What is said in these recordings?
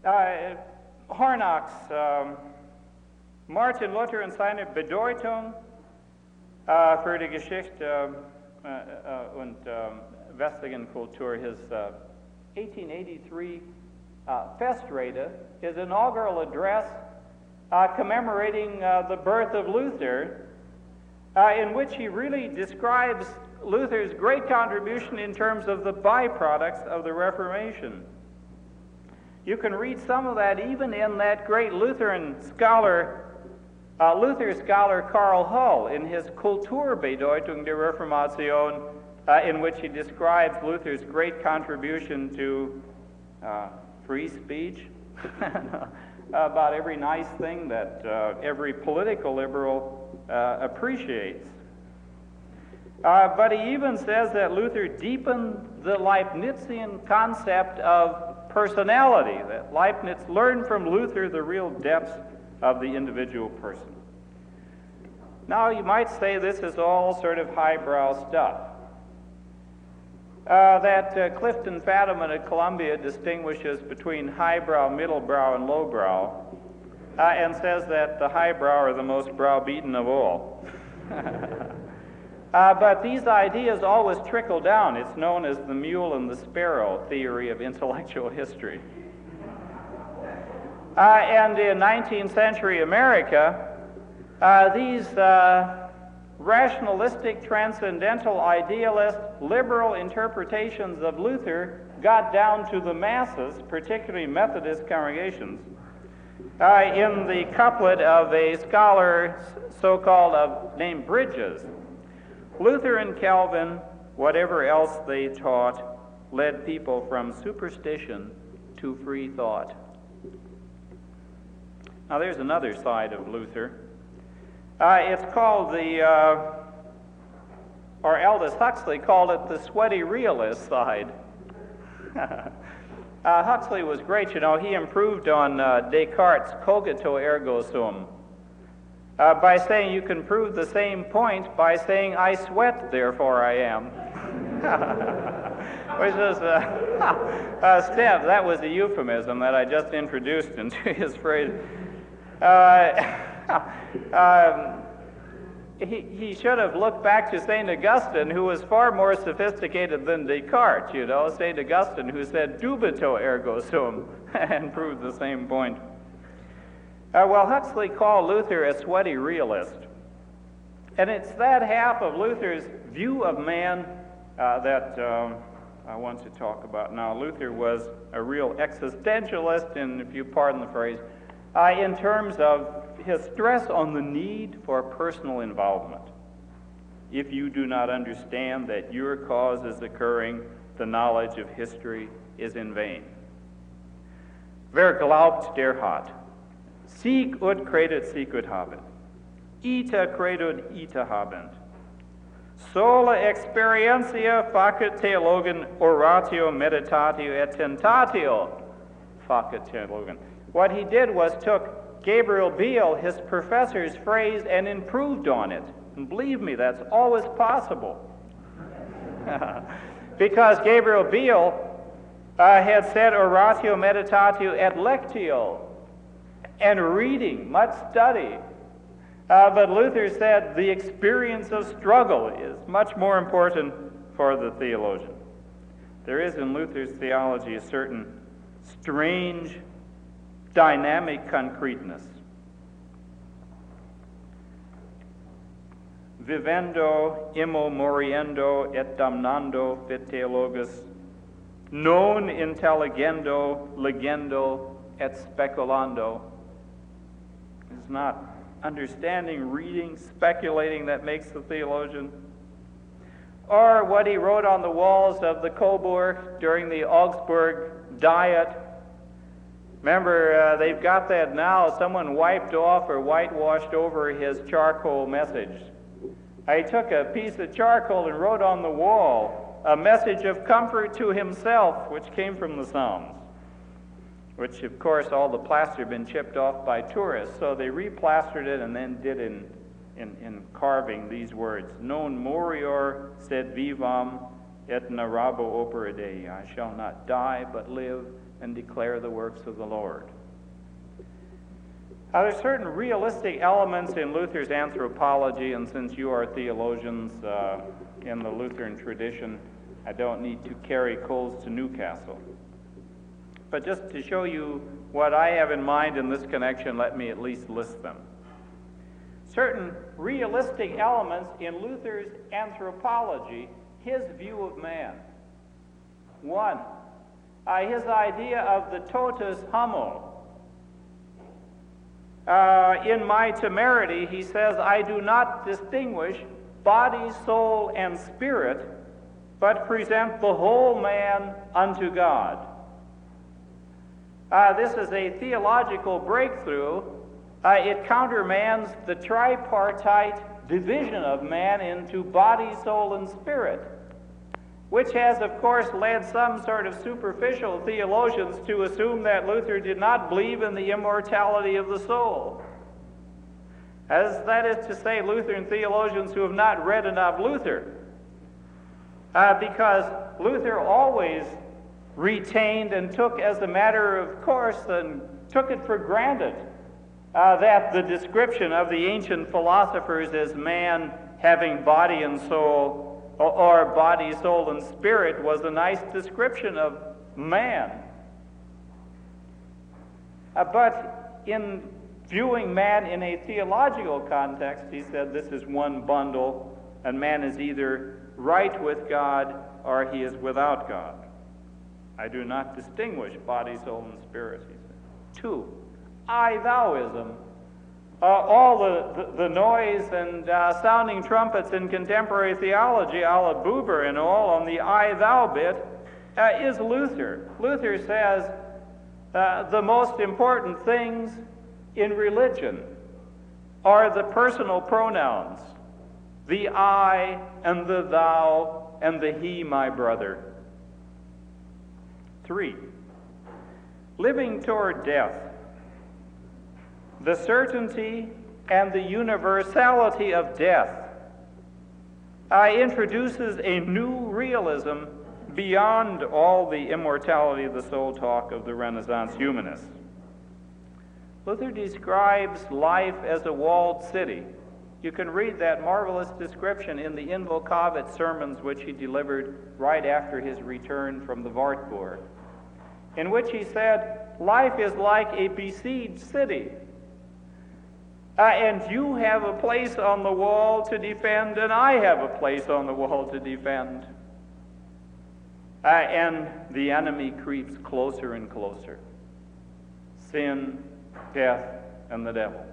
Hornach's Martin Luther und seine Bedeutung für die Geschichte und westlichen Kultur, his 1883 Festrede, his inaugural address commemorating the birth of Luther, in which he really describes Luther's great contribution in terms of the byproducts of the Reformation. You can read some of that even in that great Luther scholar Karl Hull in his Kulturbedeutung der Reformation, in which he describes Luther's great contribution to free speech, about every nice thing that every political liberal appreciates. But he even says that Luther deepened the Leibnizian concept of personality, that Leibniz learned from Luther the real depths of the individual person. Now, you might say this is all sort of highbrow stuff. That Clifton Fadiman at Columbia distinguishes between highbrow, middlebrow, and lowbrow, and says that the highbrow are the most browbeaten of all. But these ideas always trickle down. It's known as the mule and the sparrow theory of intellectual history. And in 19th century America, these rationalistic, transcendental, idealist, liberal interpretations of Luther got down to the masses, particularly Methodist congregations, in the couplet of a scholar so-called named Bridges. Luther and Calvin, whatever else they taught, led people from superstition to free thought. Now there's another side of Luther. It's called or Aldous Huxley called it the sweaty realist side. Huxley was great, you know. He improved on Descartes' cogito ergo sum by saying you can prove the same point by saying I sweat, therefore I am. Which is Steph, that was a euphemism that I just introduced into his phrase. He should have looked back to St. Augustine, who was far more sophisticated than Descartes, you know. St. Augustine, who said dubito ergo sum, and proved the same point. Well, Huxley called Luther a sweaty realist. And it's that half of Luther's view of man that I want to talk about now. Luther was a real existentialist, and if you pardon the phrase, in terms of his stress on the need for personal involvement. If you do not understand that your cause is occurring, the knowledge of history is in vain. Wer glaubt, der hat. Sieg ut credet, sic ut habet. Ita credut, ita habent. Sola experientia facet theologian oratio meditatio et tentatio facet theologian. What he did was took Gabriel Biel, his professor's phrase, and improved on it. And believe me, that's always possible. Because Gabriel Biel had said oratio meditatio et lectio, and reading, much study. But Luther said the experience of struggle is much more important for the theologian. There is in Luther's theology a certain strange, dynamic concreteness. Vivendo, immo moriendo, et damnando fit theologus, non intelligendo, legendo, et speculando. It's not understanding, reading, speculating that makes the theologian. Or what he wrote on the walls of the Coburg during the Augsburg Diet. Remember, they've got that now. Someone wiped off or whitewashed over his charcoal message. He took a piece of charcoal and wrote on the wall a message of comfort to himself, which came from the Psalms, which, of course, all the plaster had been chipped off by tourists. So they replastered it and then did in carving these words, Non morior sed vivam et narrabo opera Dei. I shall not die, but live and declare the works of the Lord. There's certain realistic elements in Luther's anthropology, and since you are theologians in the Lutheran tradition, I don't need to carry coals to Newcastle. But just to show you what I have in mind in this connection, let me at least list them. Certain realistic elements in Luther's anthropology, his view of man. One, his idea of the totus homo. In my temerity, he says, I do not distinguish body, soul, and spirit, but present the whole man unto God. This is a theological breakthrough. It countermands the tripartite division of man into body, soul, and spirit, which has, of course, led some sort of superficial theologians to assume that Luther did not believe in the immortality of the soul. As that is to say, Lutheran theologians who have not read enough Luther, because Luther always retained and took as a matter of course and took it for granted that the description of the ancient philosophers as man having body and soul, or body, soul, and spirit, was a nice description of man. But in viewing man in a theological context, he said this is one bundle, and man is either right with God or he is without God. I do not distinguish body, soul, and spirit, he said. Two, I-thouism. All the noise and sounding trumpets in contemporary theology, a la Buber and all, on the I-thou bit, is Luther. Luther says the most important things in religion are the personal pronouns, the I and the thou and the he, my brother. Three, living toward death. The certainty and the universality of death introduces a new realism beyond all the immortality of the soul talk of the Renaissance humanists. Luther describes life as a walled city. You can read that marvelous description in the Invocavit sermons which he delivered right after his return from the Wartburg, in which he said, life is like a besieged city. And you have a place on the wall to defend, and I have a place on the wall to defend. And the enemy creeps closer and closer. Sin, death, and the devil.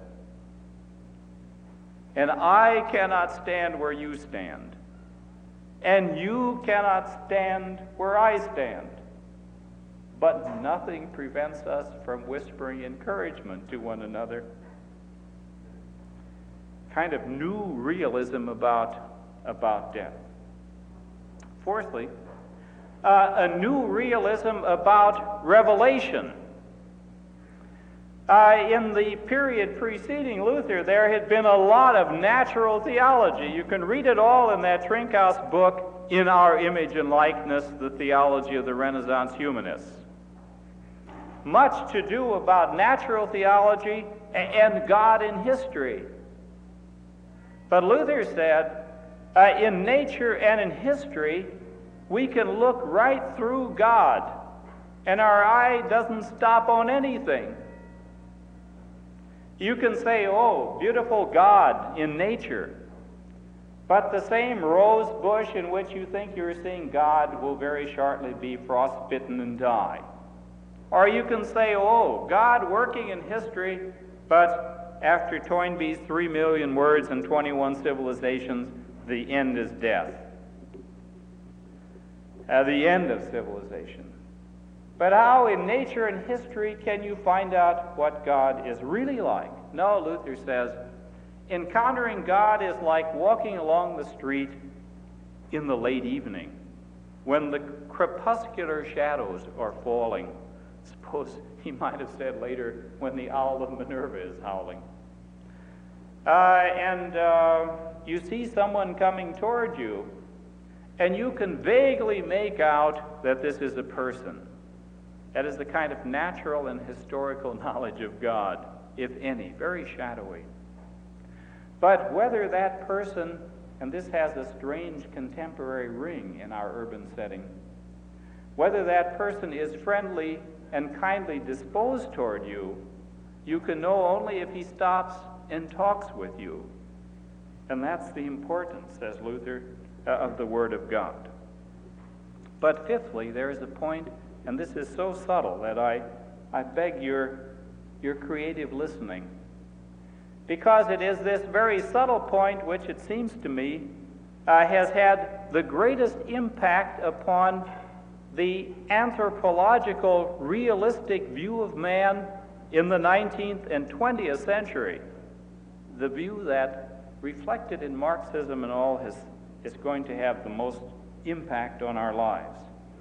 And I cannot stand where you stand. And you cannot stand where I stand. But nothing prevents us from whispering encouragement to one another. Kind of new realism about death. Fourthly, a new realism about revelation. In the period preceding Luther, there had been a lot of natural theology. You can read it all in that Trinkhaus book, In Our Image and Likeness, the Theology of the Renaissance Humanists. Much to do about natural theology and God in history. But Luther said, in nature and in history, we can look right through God, and our eye doesn't stop on anything. You can say, oh, beautiful God in nature, but the same rose bush in which you think you're seeing God will very shortly be frostbitten and die. Or you can say, oh, God working in history, but after Toynbee's 3 million words and 21 civilizations, the end is death. The end of civilization. But how in nature and history can you find out what God is really like? No, Luther says, encountering God is like walking along the street in the late evening, when the crepuscular shadows are falling. Suppose he might have said later, when the owl of Minerva is howling. And you see someone coming toward you, and you can vaguely make out that this is a person. That is the kind of natural and historical knowledge of God, if any, very shadowy. But whether that person, and this has a strange contemporary ring in our urban setting, whether that person is friendly and kindly disposed toward you, you can know only if he stops and talks with you. And that's the importance, says Luther, of the Word of God. But fifthly, there is a point, and this is so subtle that I beg your creative listening, because it is this very subtle point which, it seems to me, has had the greatest impact upon the anthropological, realistic view of man in the 19th and 20th century. The view that, reflected in Marxism and all, is going to have the most impact on our lives.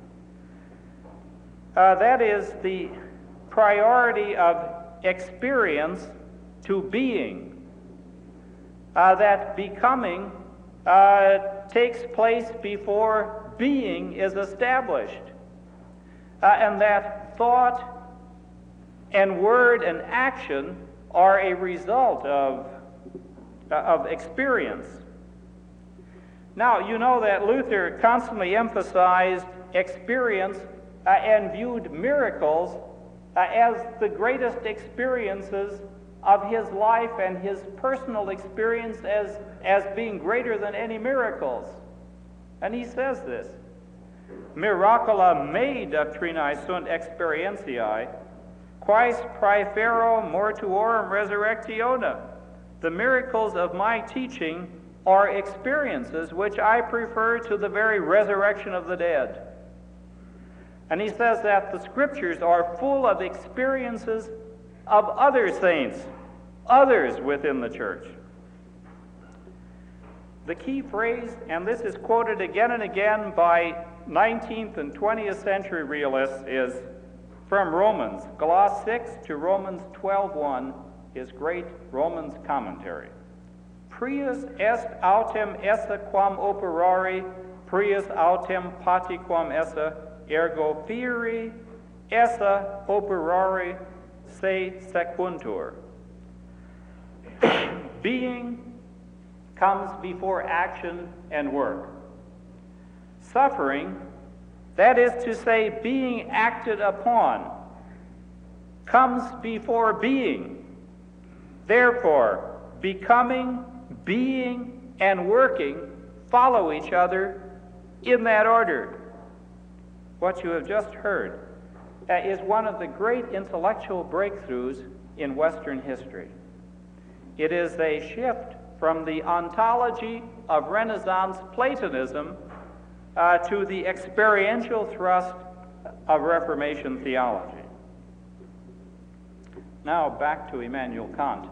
That is the priority of experience to being. That becoming takes place before being is established. And that thought and word and action are a result of experience. Now, you know that Luther constantly emphasized experience and viewed miracles as the greatest experiences of his life, and his personal experience as being greater than any miracles. And he says this, miracula mei doctrinae sunt experientiae, quaes praefero mortuorum resurrectione. The miracles of my teaching are experiences which I prefer to the very resurrection of the dead. And he says that the Scriptures are full of experiences of other saints, others within the church. The key phrase, and this is quoted again and again by 19th and 20th century realists, is from Romans, Gloss 6 to Romans 12:1, his great Romans commentary. Prius est autem esse quam operari, prius autem patiquam esse, ergo fieri esse operari se sequuntur. Being comes before action and work. Suffering, that is to say, being acted upon, comes before being. Therefore, becoming, being, and working follow each other in that order. What you have just heard is one of the great intellectual breakthroughs in Western history. It is a shift from the ontology of Renaissance Platonism to the experiential thrust of Reformation theology. Now back to Immanuel Kant.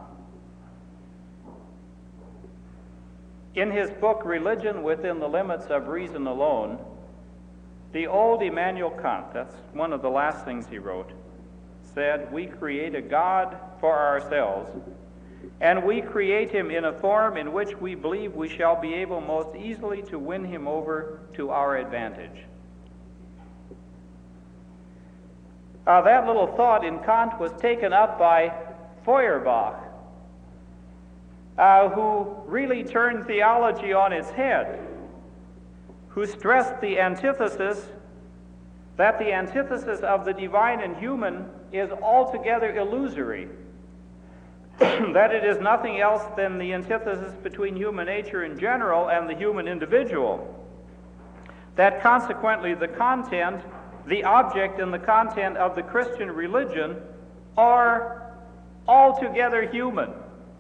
In his book, Religion Within the Limits of Reason Alone, the old Immanuel Kant, that's one of the last things he wrote, said, we create a God for ourselves, and we create him in a form in which we believe we shall be able most easily to win him over to our advantage. That little thought in Kant was taken up by Feuerbach, who really turned theology on its head, who stressed the antithesis, that the antithesis of the divine and human is altogether illusory, that it is nothing else than the antithesis between human nature in general and the human individual, that consequently the content, the object and the content of the Christian religion are altogether human.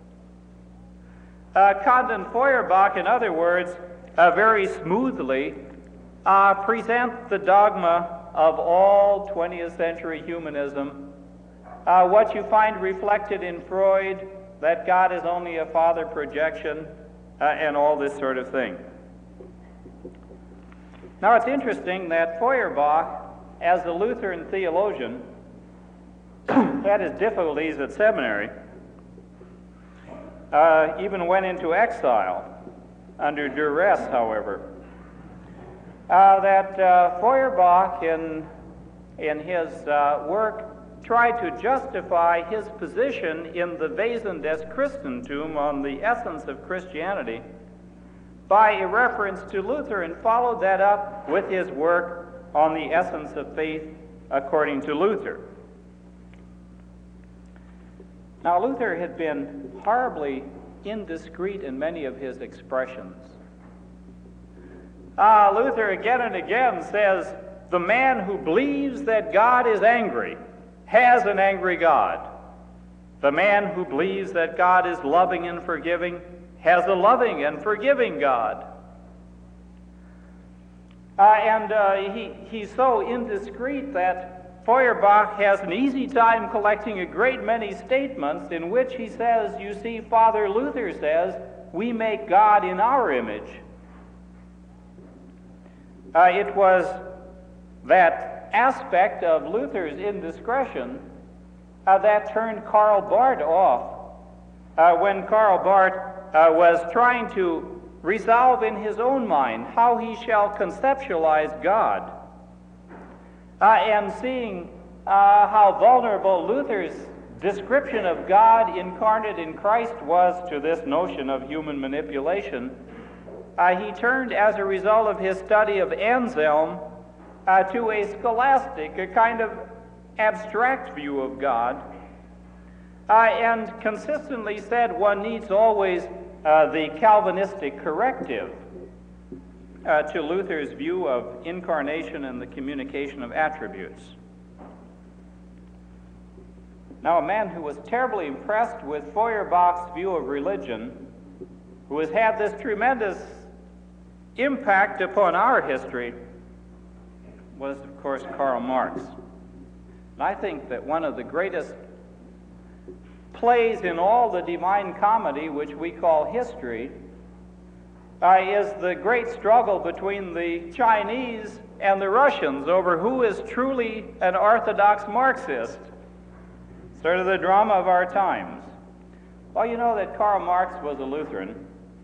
Kant and Feuerbach, in other words, very smoothly present the dogma of all 20th century humanism, what you find reflected in Freud, that God is only a father projection, and all this sort of thing. Now it's interesting that Feuerbach, as a Lutheran theologian, had his difficulties at seminary, even went into exile under duress, however. That Feuerbach, in in his work, tried to justify his position in the Wesen des Christentum, on the essence of Christianity, by a reference to Luther, and followed that up with his work on the essence of faith according to Luther. Now, Luther had been horribly indiscreet in many of his expressions. Luther again and again says, the man who believes that God is angry has an angry God. The man who believes that God is loving and forgiving has a loving and forgiving God. He's so indiscreet that Feuerbach has an easy time collecting a great many statements in which he says, you see, Father Luther says, we make God in our image. It was that aspect of Luther's indiscretion that turned Karl Barth off when Karl Barth was trying to resolve in his own mind how he shall conceptualize God, and seeing how vulnerable Luther's description of God incarnate in Christ was to this notion of human manipulation, he turned, as a result of his study of Anselm, to a scholastic, a kind of abstract view of God, and consistently said one needs always the Calvinistic corrective to Luther's view of incarnation and the communication of attributes. Now, a man who was terribly impressed with Feuerbach's view of religion, who has had this tremendous impact upon our history, was, of course, Karl Marx. And I think that one of the greatest plays in all the Divine Comedy, which we call history, is the great struggle between the Chinese and the Russians over who is truly an orthodox Marxist. Sort of the drama of our times. Well, you know that Karl Marx was a Lutheran.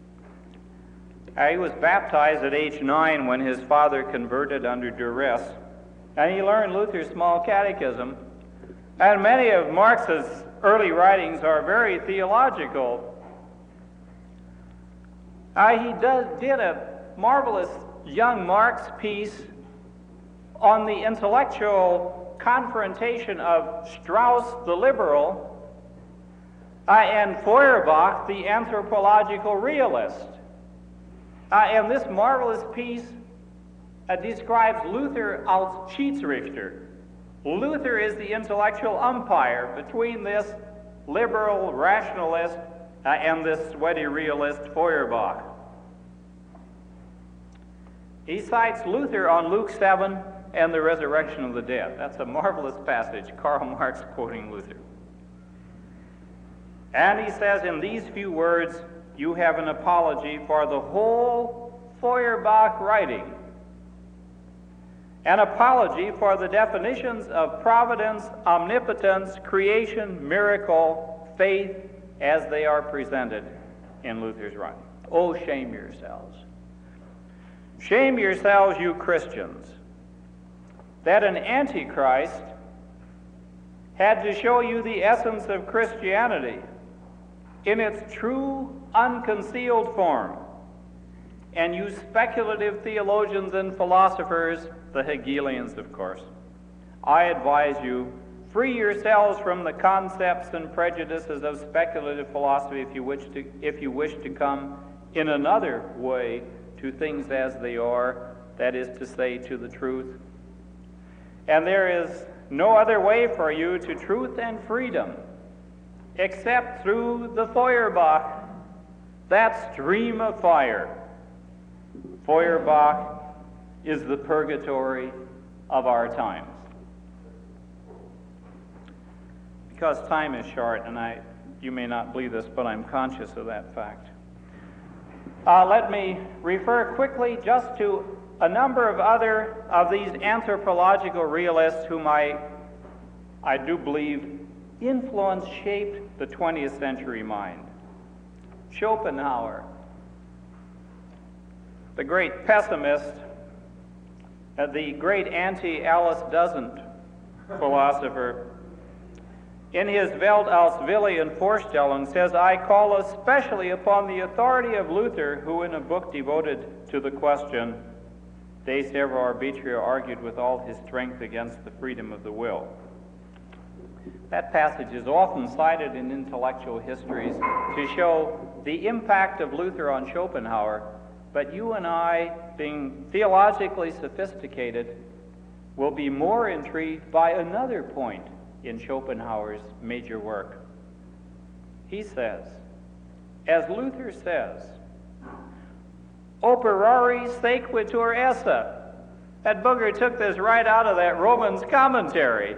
He was baptized at age 9 when his father converted under duress, and he learned Luther's small catechism. And many of Marx's early writings are very theological. He did a marvelous young Marx piece on the intellectual confrontation of Strauss the liberal and Feuerbach the anthropological realist. And this marvelous piece describes Luther als Schiedsrichter. Luther is the intellectual umpire between this liberal rationalist and this sweaty realist Feuerbach. He cites Luther on Luke 7 and the resurrection of the dead. That's a marvelous passage, Karl Marx quoting Luther. And he says, in these few words, you have an apology for the whole Feuerbach writing. An apology for the definitions of providence, omnipotence, creation, miracle, faith, as they are presented in Luther's writing. Oh, shame yourselves. Shame yourselves, you Christians, that an antichrist had to show you the essence of Christianity in its true, unconcealed form, and you speculative theologians and philosophers, the Hegelians, of course, I advise you, free yourselves from the concepts and prejudices of speculative philosophy if you wish to come in another way to things as they are, that is to say, to the truth. And there is no other way for you to truth and freedom except through the Feuerbach, that stream of fire. Feuerbach is the purgatory of our times. Because time is short, and you may not believe this, but I'm conscious of that fact. Let me refer quickly just to a number of other of these anthropological realists whom I do believe influenced, shaped the 20th century mind. Schopenhauer, the great pessimist, the great anti-Alice Doesn't philosopher, in his Welt als Wille und Vorstellung, says, I call especially upon the authority of Luther, who in a book devoted to the question, De Servo Arbitrio, argued with all his strength against the freedom of the will. That passage is often cited in intellectual histories to show the impact of Luther on Schopenhauer, but you and I, being theologically sophisticated, will be more intrigued by another point in Schopenhauer's major work. He says, as Luther says, operari sequitur esse. That booger took this right out of that Romans commentary.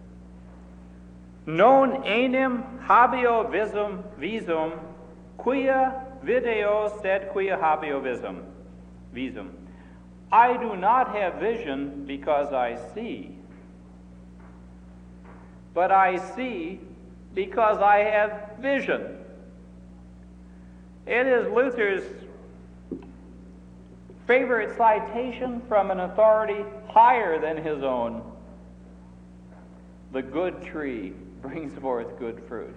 Non enim habeo visum, quia video sed quia habeo visum. I do not have vision because I see, but I see because I have vision. It is Luther's favorite citation from an authority higher than his own. The good tree brings forth good fruit.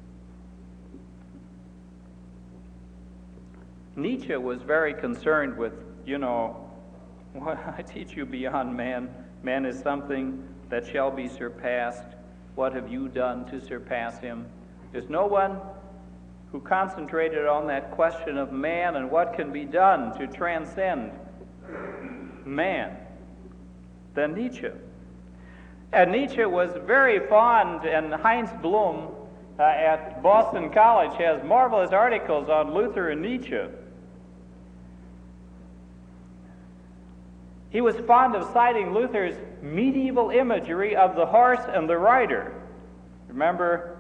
Nietzsche was very concerned with, what I teach you beyond man. Man is something that shall be surpassed. What have you done to surpass him? There's no one who concentrated on that question of man and what can be done to transcend man than Nietzsche. And Nietzsche was very fond, and Heinz Blum at Boston College has marvelous articles on Luther and Nietzsche. He was fond of citing Luther's medieval imagery of the horse and the rider. Remember,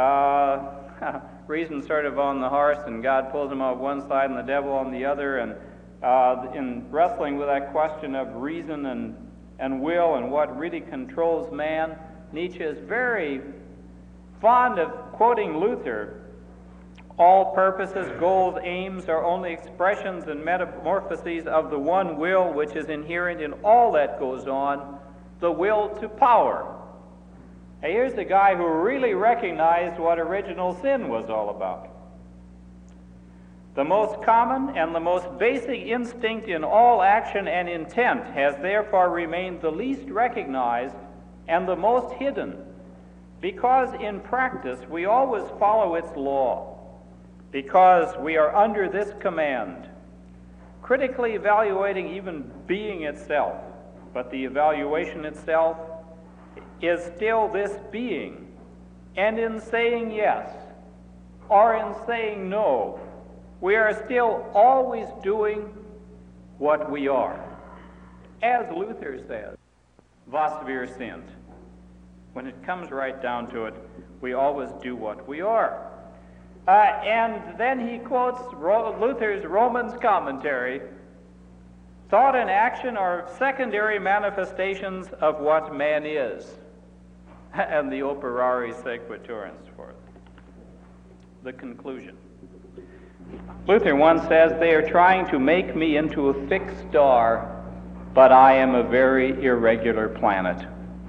reason sort of on the horse, and God pulls him off one side and the devil on the other, and in wrestling with that question of reason and will and what really controls man, Nietzsche is very fond of quoting Luther. All purposes, goals, aims are only expressions and metamorphoses of the one will which is inherent in all that goes on, the will to power. Hey, here's the guy who really recognized what original sin was all about. The most common and the most basic instinct in all action and intent has therefore remained the least recognized and the most hidden, because in practice we always follow its law, because we are under this command, critically evaluating even being itself, but the evaluation itself is still this being, and in saying yes or in saying no, we are still always doing what we are. As Luther says, was wir sind. When it comes right down to it, we always do what we are. And then he quotes Luther's Romans commentary, thought and action are secondary manifestations of what man is, and the operari sequitur and so forth. The conclusion. Luther once says, they are trying to make me into a fixed star, but I am a very irregular planet.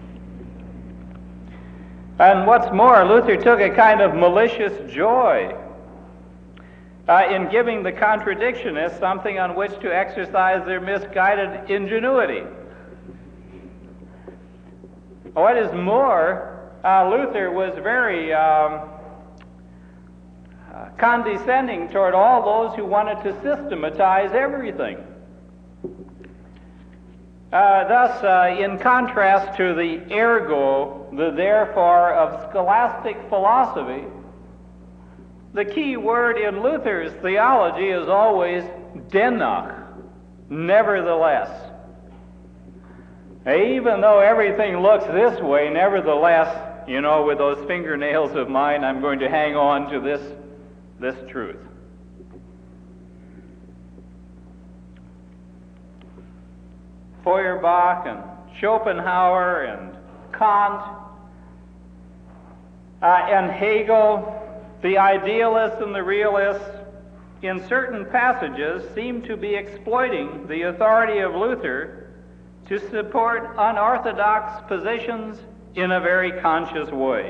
And what's more, Luther took a kind of malicious joy in giving the contradictionists something on which to exercise their misguided ingenuity. What is more, Luther was very condescending toward all those who wanted to systematize everything. Thus, in contrast to the ergo, the therefore of scholastic philosophy, the key word in Luther's theology is always dennoch, nevertheless. Even though everything looks this way, nevertheless, with those fingernails of mine, I'm going to hang on to this truth. Feuerbach and Schopenhauer and Kant and Hegel, the idealists and the realists, in certain passages seem to be exploiting the authority of Luther to support unorthodox positions in a very conscious way.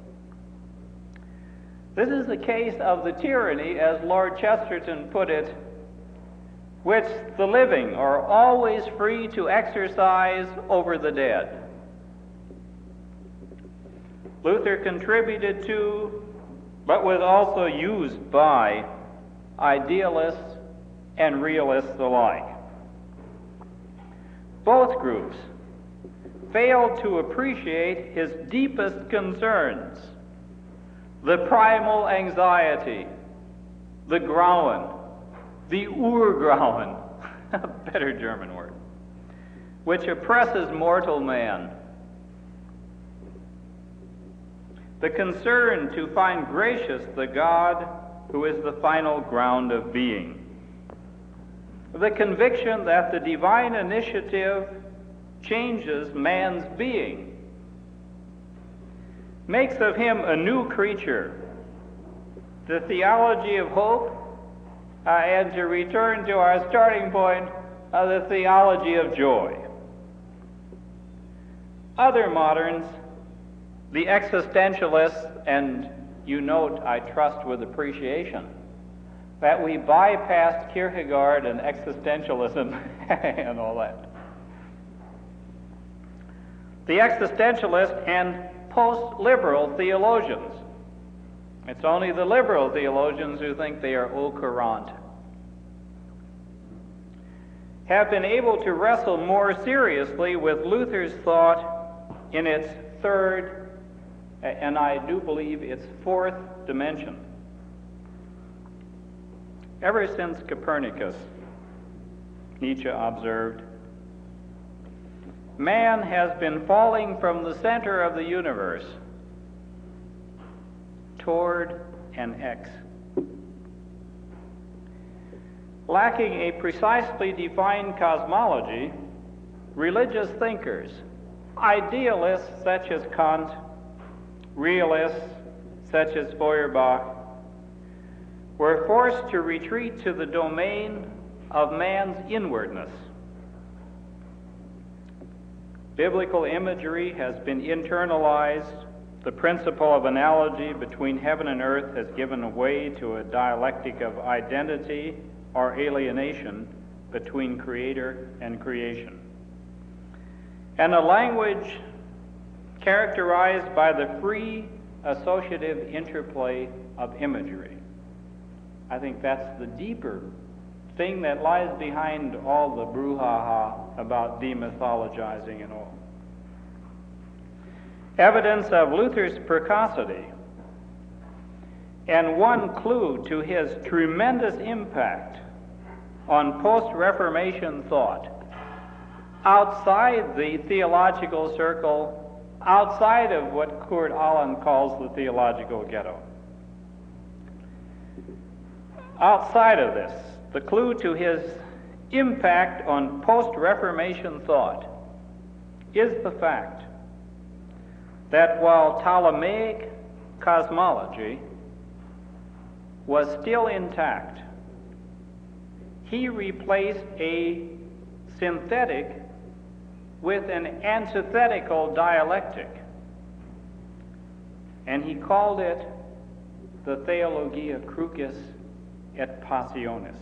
This is the case of the tyranny, as Lord Chesterton put it, which the living are always free to exercise over the dead. Luther contributed to, but was also used by, idealists and realists alike. Both groups failed to appreciate his deepest concerns, the primal anxiety, the Grauen, the Urgrauen, a better German word, which oppresses mortal man. The concern to find gracious the God who is the final ground of being. The conviction that the divine initiative changes man's being, makes of him a new creature. The theology of hope, and to return to our starting point, the theology of joy. Other moderns, the existentialists, and you note, I trust with appreciation, that we bypassed Kierkegaard and existentialism and all that. The existentialist and post-liberal theologians. It's only the liberal theologians who think they are au courant. Have been able to wrestle more seriously with Luther's thought in its third, and I do believe its fourth dimension. Ever since Copernicus, Nietzsche observed, man has been falling from the center of the universe toward an X. Lacking a precisely defined cosmology, religious thinkers, idealists such as Kant, realists such as Feuerbach, were forced to retreat to the domain of man's inwardness. Biblical imagery has been internalized. The principle of analogy between heaven and earth has given way to a dialectic of identity or alienation between creator and creation. And a language characterized by the free associative interplay of imagery. I think that's the deeper thing that lies behind all the brouhaha about demythologizing and all. Evidence of Luther's precocity, and one clue to his tremendous impact on post-Reformation thought, outside the theological circle, outside of what Kurt Aland calls the theological ghetto. Outside of this, the clue to his impact on post-Reformation thought is the fact that while Ptolemaic cosmology was still intact, he replaced a synthetic with an antithetical dialectic, and he called it the Theologia Crucis et Passionis.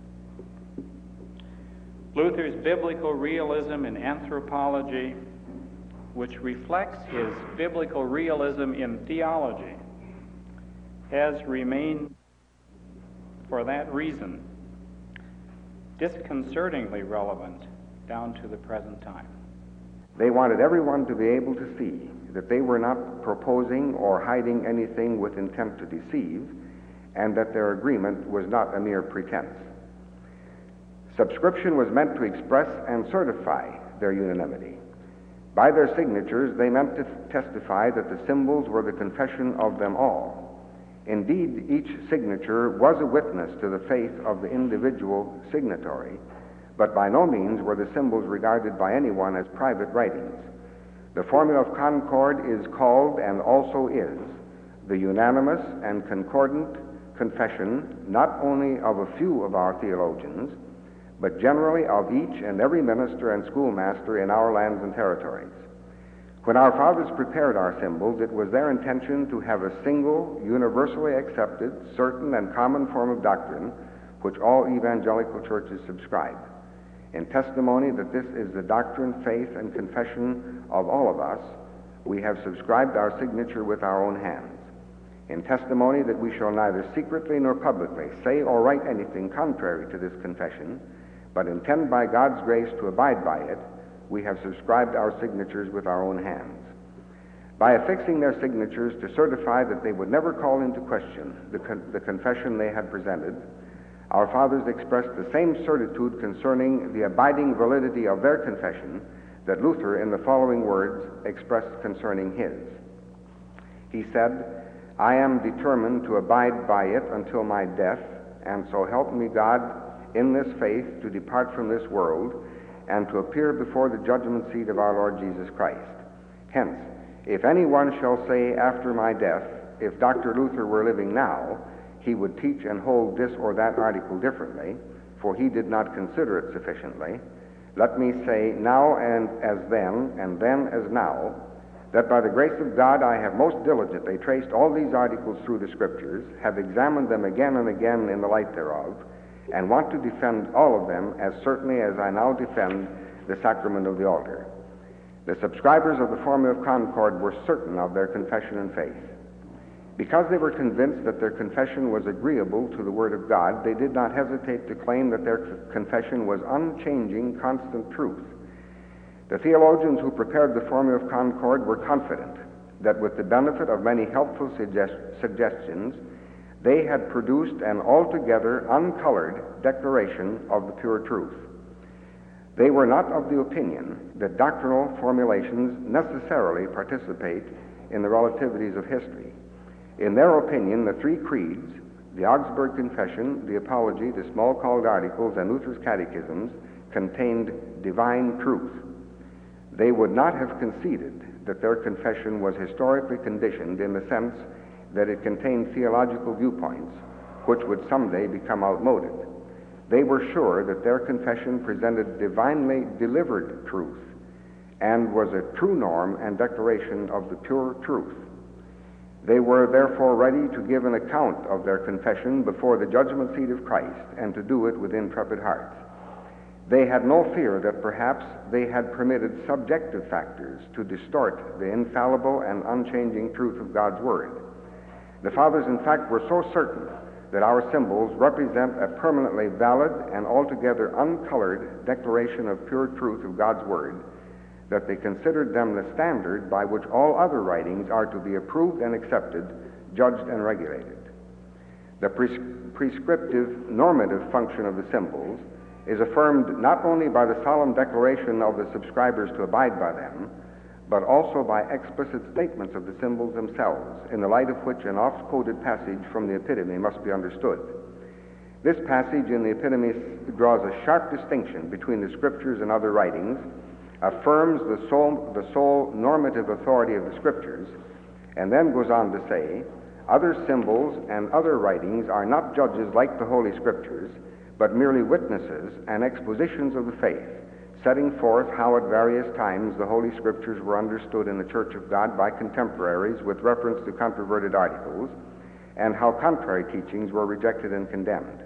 Luther's biblical realism in anthropology, which reflects his biblical realism in theology, has remained, for that reason, disconcertingly relevant down to the present time. They wanted everyone to be able to see that they were not proposing or hiding anything with intent to deceive, and that their agreement was not a mere pretense. Subscription was meant to express and certify their unanimity. By their signatures, they meant to testify that the symbols were the confession of them all. Indeed, each signature was a witness to the faith of the individual signatory, but by no means were the symbols regarded by anyone as private writings. The formula of concord is called, and also is, the unanimous and concordant confession not only of a few of our theologians, but generally of each and every minister and schoolmaster in our lands and territories. When our fathers prepared our symbols, it was their intention to have a single, universally accepted, certain, and common form of doctrine which all evangelical churches subscribe. In testimony that this is the doctrine, faith, and confession of all of us, we have subscribed our signature with our own hands. In testimony that we shall neither secretly nor publicly say or write anything contrary to this confession, but intend by God's grace to abide by it, we have subscribed our signatures with our own hands. By affixing their signatures to certify that they would never call into question the confession they had presented, our fathers expressed the same certitude concerning the abiding validity of their confession that Luther, in the following words, expressed concerning his. He said, "I am determined to abide by it until my death, and so help me God in this faith to depart from this world and to appear before the judgment seat of our Lord Jesus Christ. Hence, if anyone shall say after my death, if Dr. Luther were living now, he would teach and hold this or that article differently, for he did not consider it sufficiently, let me say now and as then, and then as now, that by the grace of God I have most diligently traced all these articles through the Scriptures, have examined them again and again in the light thereof, and want to defend all of them as certainly as I now defend the sacrament of the altar." The subscribers of the Formula of Concord were certain of their confession and faith. Because they were convinced that their confession was agreeable to the Word of God, they did not hesitate to claim that their confession was unchanging, constant truth. The theologians who prepared the Formula of Concord were confident that with the benefit of many helpful suggestions, they had produced an altogether uncolored declaration of the pure truth. They were not of the opinion that doctrinal formulations necessarily participate in the relativities of history. In their opinion, the three creeds, the Augsburg Confession, the Apology, the Small-Called Articles, and Luther's Catechisms, contained divine truth. They would not have conceded that their confession was historically conditioned in the sense that it contained theological viewpoints which would someday become outmoded. They were sure that their confession presented divinely delivered truth and was a true norm and declaration of the pure truth. They were therefore ready to give an account of their confession before the judgment seat of Christ, and to do it with intrepid hearts. They had no fear that perhaps they had permitted subjective factors to distort the infallible and unchanging truth of God's Word. The Fathers, in fact, were so certain that our symbols represent a permanently valid and altogether uncolored declaration of pure truth of God's Word, that they considered them the standard by which all other writings are to be approved and accepted, judged and regulated. The prescriptive, normative function of the symbols is affirmed not only by the solemn declaration of the subscribers to abide by them, but also by explicit statements of the symbols themselves, in the light of which an oft-quoted passage from the Epitome must be understood. This passage in the Epitome draws a sharp distinction between the Scriptures and other writings, affirms the sole normative authority of the Scriptures, and then goes on to say, other symbols and other writings are not judges like the Holy Scriptures, but merely witnesses and expositions of the faith, setting forth how at various times the Holy Scriptures were understood in the Church of God by contemporaries with reference to controverted articles, and how contrary teachings were rejected and condemned.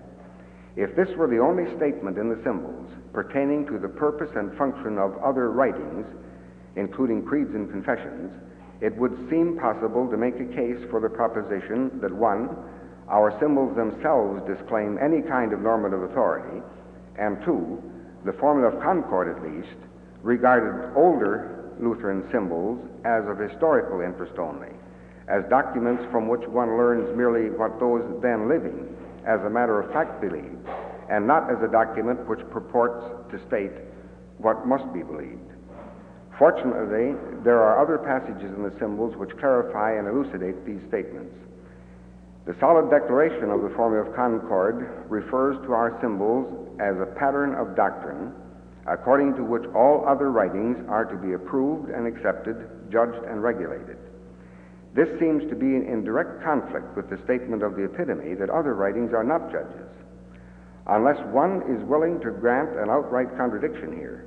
If this were the only statement in the symbols pertaining to the purpose and function of other writings, including creeds and confessions, it would seem possible to make a case for the proposition that 1, our symbols themselves disclaim any kind of normative authority, and 2, the Formula of Concord at least, regarded older Lutheran symbols as of historical interest only, as documents from which one learns merely what those then living, as a matter of fact, believed, and not as a document which purports to state what must be believed. Fortunately, there are other passages in the symbols which clarify and elucidate these statements. The solid declaration of the Formula of Concord refers to our symbols as a pattern of doctrine, according to which all other writings are to be approved and accepted, judged and regulated. This seems to be in direct conflict with the statement of the Epitome that other writings are not judges. Unless one is willing to grant an outright contradiction here,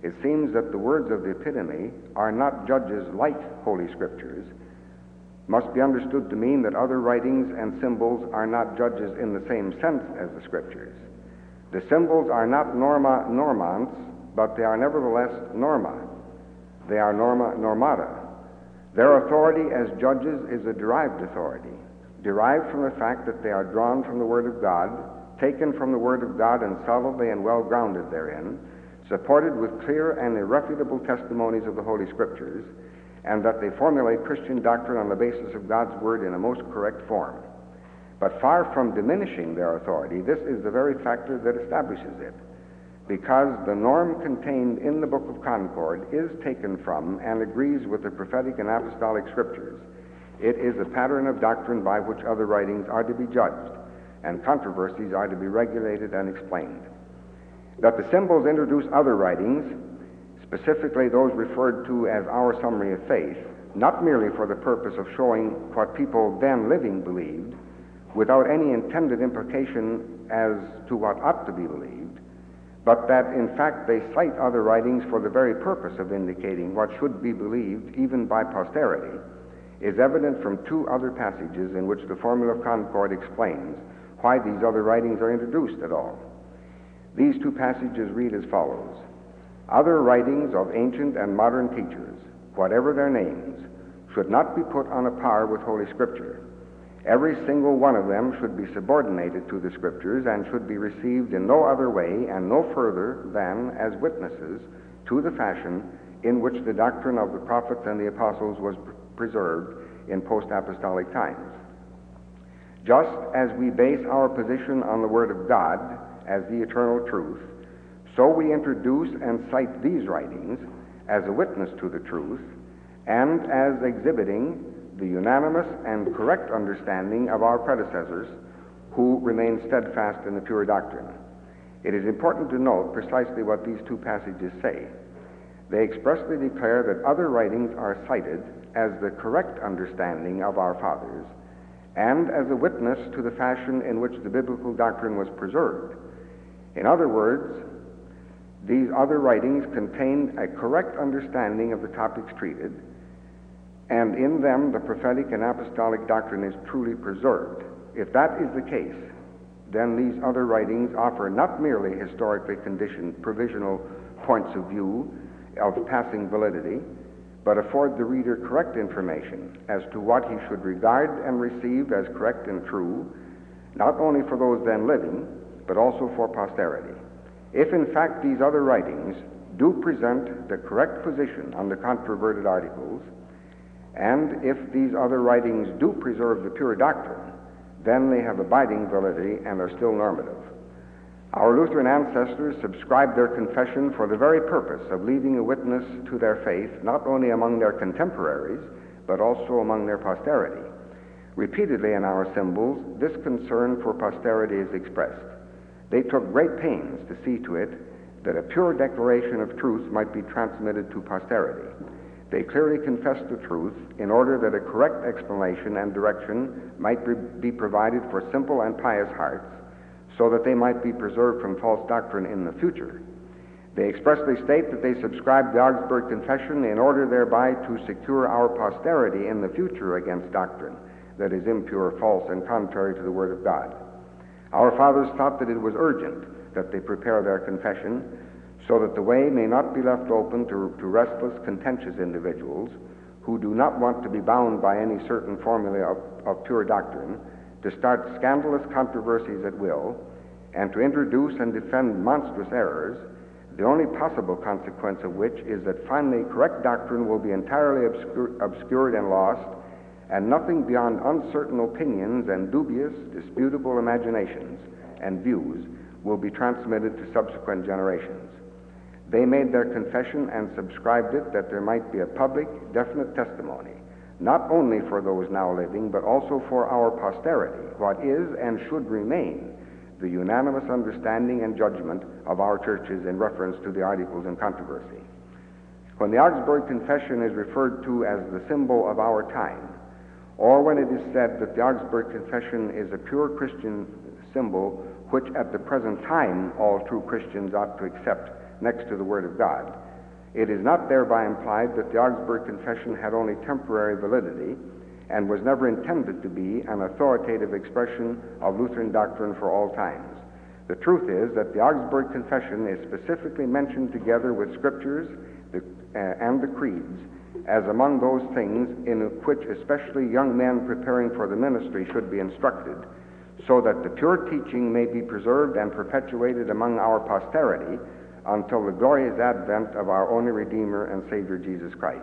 it seems that the words of the epitome are not judges like Holy Scriptures, must be understood to mean that other writings and symbols are not judges in the same sense as the Scriptures. The symbols are not norma normans, but they are nevertheless norma. They are norma normata. Their authority as judges is a derived authority, derived from the fact that they are drawn from the Word of God, taken from the Word of God and solidly and well grounded therein, supported with clear and irrefutable testimonies of the Holy Scriptures, and that they formulate Christian doctrine on the basis of God's Word in a most correct form. But far from diminishing their authority, this is the very factor that establishes it, because the norm contained in the Book of Concord is taken from and agrees with the prophetic and apostolic Scriptures. It is a pattern of doctrine by which other writings are to be judged, and controversies are to be regulated and explained. That the symbols introduce other writings, specifically those referred to as our summary of faith, not merely for the purpose of showing what people then living believed, without any intended implication as to what ought to be believed, but that in fact they cite other writings for the very purpose of indicating what should be believed even by posterity, is evident from two other passages in which the Formula of Concord explains why these other writings are introduced at all. These two passages read as follows: "Other writings of ancient and modern teachers, whatever their names, should not be put on a par with Holy Scripture. Every single one of them should be subordinated to the Scriptures and should be received in no other way and no further than as witnesses to the fashion in which the doctrine of the prophets and the apostles was preserved in post-apostolic times. Just as we base our position on the Word of God as the eternal truth, so we introduce and cite these writings as a witness to the truth and as exhibiting the unanimous and correct understanding of our predecessors who remained steadfast in the pure doctrine." It is important to note precisely what these two passages say. They expressly declare that other writings are cited as the correct understanding of our fathers and as a witness to the fashion in which the biblical doctrine was preserved. In other words, these other writings contain a correct understanding of the topics treated, and in them the prophetic and apostolic doctrine is truly preserved. If that is the case, then these other writings offer not merely historically conditioned provisional points of view of passing validity, but afford the reader correct information as to what he should regard and receive as correct and true, not only for those then living, but also for posterity. If in fact these other writings do present the correct position on the controverted articles, and if these other writings do preserve the pure doctrine, then they have abiding validity and are still normative. Our Lutheran ancestors subscribed their confession for the very purpose of leaving a witness to their faith not only among their contemporaries, but also among their posterity. Repeatedly in our symbols, this concern for posterity is expressed. They took great pains to see to it that a pure declaration of truth might be transmitted to posterity. They clearly confessed the truth in order that a correct explanation and direction might be provided for simple and pious hearts, so that they might be preserved from false doctrine in the future. They expressly state that they subscribed the Augsburg Confession in order thereby to secure our posterity in the future against doctrine that is impure, false, and contrary to the Word of God. Our fathers thought that it was urgent that they prepare their confession so that the way may not be left open to restless, contentious individuals who do not want to be bound by any certain formula of pure doctrine, to start scandalous controversies at will, and to introduce and defend monstrous errors, the only possible consequence of which is that finally correct doctrine will be entirely obscured and lost, and nothing beyond uncertain opinions and dubious, disputable imaginations and views will be transmitted to subsequent generations. They made their confession and subscribed it that there might be a public, definite testimony, not only for those now living, but also for our posterity, what is and should remain the unanimous understanding and judgment of our churches in reference to the articles in controversy. When the Augsburg Confession is referred to as the symbol of our time, or when it is said that the Augsburg Confession is a pure Christian symbol which at the present time all true Christians ought to accept next to the Word of God, It is not thereby implied that the Augsburg Confession had only temporary validity and was never intended to be an authoritative expression of Lutheran doctrine for all times. The truth is that the Augsburg Confession is specifically mentioned together with Scriptures and the creeds as among those things in which especially young men preparing for the ministry should be instructed, so that the pure teaching may be preserved and perpetuated among our posterity until the glorious advent of our only Redeemer and Savior Jesus Christ.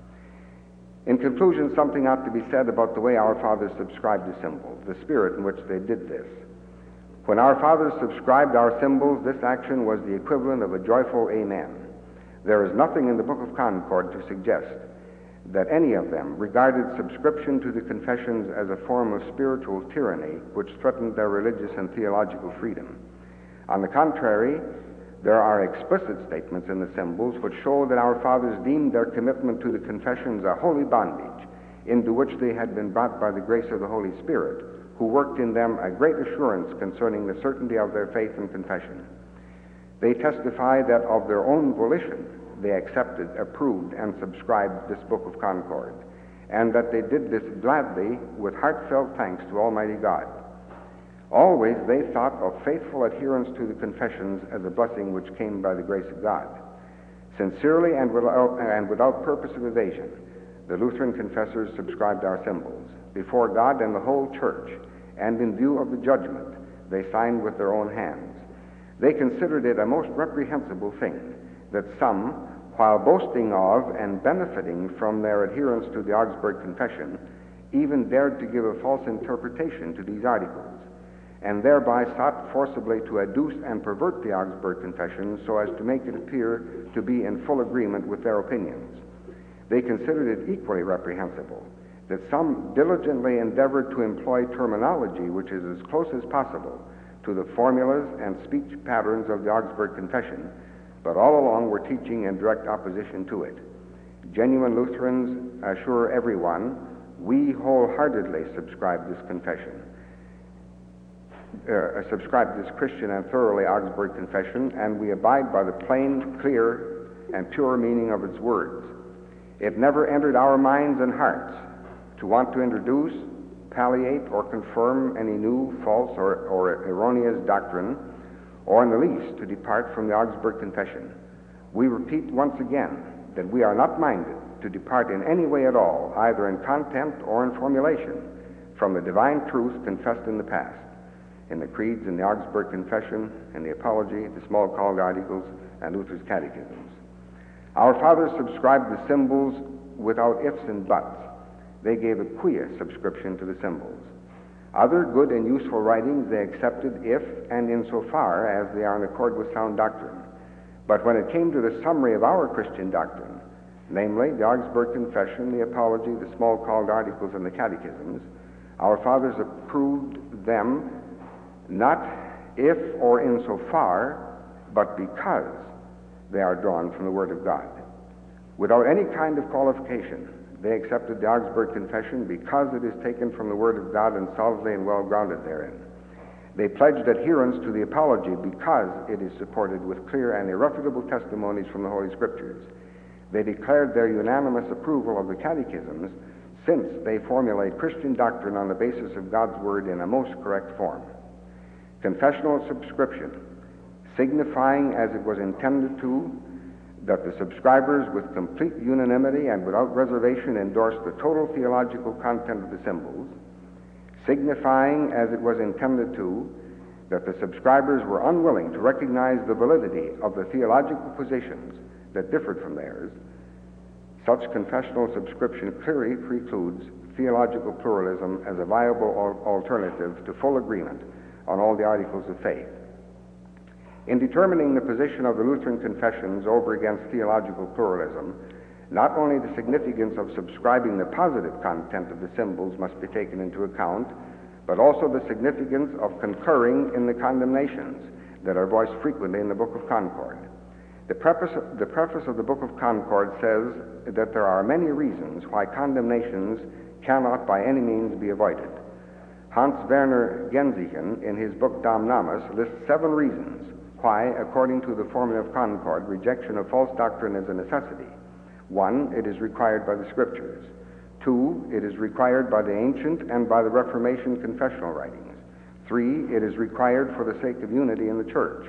In conclusion, something ought to be said about the way our fathers subscribed to symbols, the spirit in which they did this. When our fathers subscribed our symbols, this action was the equivalent of a joyful amen. There is nothing in the Book of Concord to suggest that any of them regarded subscription to the confessions as a form of spiritual tyranny which threatened their religious and theological freedom. On the contrary, there are explicit statements in the symbols which show that our fathers deemed their commitment to the confessions a holy bondage into which they had been brought by the grace of the Holy Spirit, who worked in them a great assurance concerning the certainty of their faith and confession. They testify that of their own volition they accepted, approved, and subscribed this Book of Concord, and that they did this gladly with heartfelt thanks to Almighty God. Always they thought of faithful adherence to the confessions as a blessing which came by the grace of God. Sincerely and without purpose of evasion, the Lutheran confessors subscribed our symbols. Before God and the whole church, and in view of the judgment, they signed with their own hands. They considered it a most reprehensible thing that some, while boasting of and benefiting from their adherence to the Augsburg Confession, even dared to give a false interpretation to these articles, and thereby sought forcibly to adduce and pervert the Augsburg Confession so as to make it appear to be in full agreement with their opinions. They considered it equally reprehensible that some diligently endeavored to employ terminology which is as close as possible to the formulas and speech patterns of the Augsburg Confession, but all along were teaching in direct opposition to it. Genuine Lutherans assure everyone, we wholeheartedly subscribe this confession, subscribe this Christian and thoroughly Augsburg Confession, and we abide by the plain, clear, and pure meaning of its words. It never entered our minds and hearts to want to introduce, palliate, or confirm any new, false, or erroneous doctrine, or in the least to depart from the Augsburg Confession. We repeat once again that we are not minded to depart in any way at all, either in content or in formulation, from the divine truth confessed in the past, in the creeds, in the Augsburg Confession, in the Apology, the Smalcald Articles, and Luther's Catechisms. Our fathers subscribed the symbols without ifs and buts. They gave a quiescent subscription to the symbols. Other good and useful writings they accepted if and insofar as they are in accord with sound doctrine. But when it came to the summary of our Christian doctrine, namely the Augsburg Confession, the Apology, the Smalcald Articles, and the Catechisms, our fathers approved them not if or insofar, but because they are drawn from the Word of God. Without any kind of qualification, they accepted the Augsburg Confession because it is taken from the Word of God and solidly and well grounded therein. They pledged adherence to the Apology because it is supported with clear and irrefutable testimonies from the Holy Scriptures. They declared their unanimous approval of the Catechisms since they formulate Christian doctrine on the basis of God's Word in a most correct form. Confessional subscription, signifying as it was intended to, that the subscribers with complete unanimity and without reservation endorsed the total theological content of the symbols, signifying as it was intended to, that the subscribers were unwilling to recognize the validity of the theological positions that differed from theirs. Such confessional subscription clearly precludes theological pluralism as a viable alternative to full agreement on all the articles of faith. In determining the position of the Lutheran confessions over against theological pluralism, not only the significance of subscribing the positive content of the symbols must be taken into account, but also the significance of concurring in the condemnations that are voiced frequently in the Book of Concord. The preface of the Book of Concord says that there are many reasons why condemnations cannot by any means be avoided. Hans Werner Genzichen, in his book Damnamus, lists 7 reasons Why, according to the Formula of Concord, rejection of false doctrine is a necessity. 1, it is required by the Scriptures. 2, it is required by the ancient and by the Reformation confessional writings. 3, it is required for the sake of unity in the Church.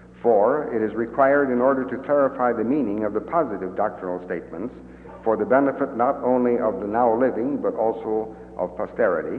4, it is required in order to clarify the meaning of the positive doctrinal statements for the benefit not only of the now living but also of posterity.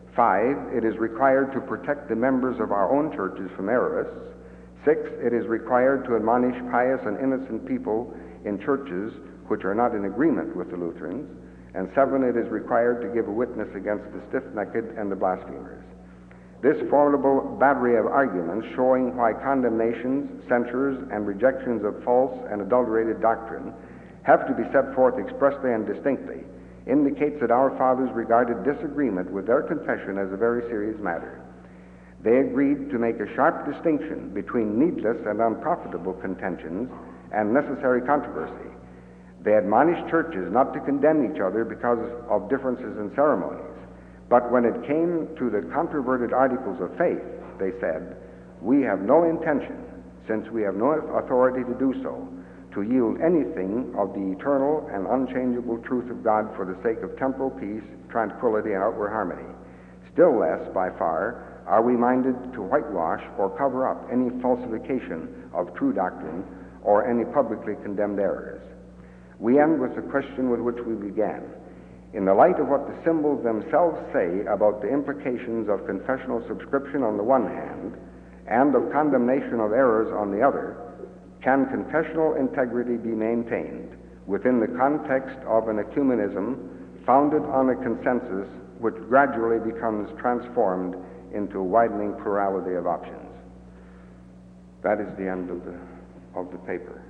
5, it is required to protect the members of our own churches from errorists. 6, it is required to admonish pious and innocent people in churches which are not in agreement with the Lutherans. And 7, it is required to give a witness against the stiff-necked and the blasphemers. This formidable battery of arguments showing why condemnations, censures, and rejections of false and adulterated doctrine have to be set forth expressly and distinctly indicates that our fathers regarded disagreement with their confession as a very serious matter. They agreed to make a sharp distinction between needless and unprofitable contentions and necessary controversy. They admonished churches not to condemn each other because of differences in ceremonies. But when it came to the controverted articles of faith, they said, "We have no intention, since we have no authority to do so, to yield anything of the eternal and unchangeable truth of God for the sake of temporal peace, tranquility, and outward harmony. Still less, by far, are we minded to whitewash or cover up any falsification of true doctrine or any publicly condemned errors." We end with the question with which we began. In the light of what the symbols themselves say about the implications of confessional subscription on the one hand and of condemnation of errors on the other, can confessional integrity be maintained within the context of an ecumenism founded on a consensus which gradually becomes transformed into a widening plurality of options? That is the end of the paper.